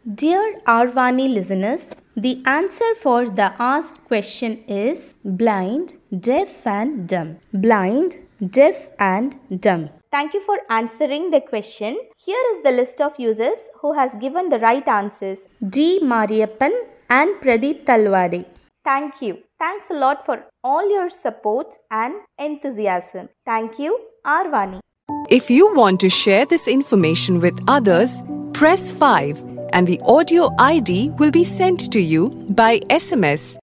Dear Arvani listeners, the answer for the asked question is blind, deaf and dumb. Blind, deaf and dumb. Thank you for answering the question. Here is the list of users who has given the right answers. D. Mariappan and Pradeep Talwade. Thank you. Thanks a lot for all your support and enthusiasm. Thank you, Arvani. If you want to share this information with others, press 5 and the audio ID will be sent to you by SMS.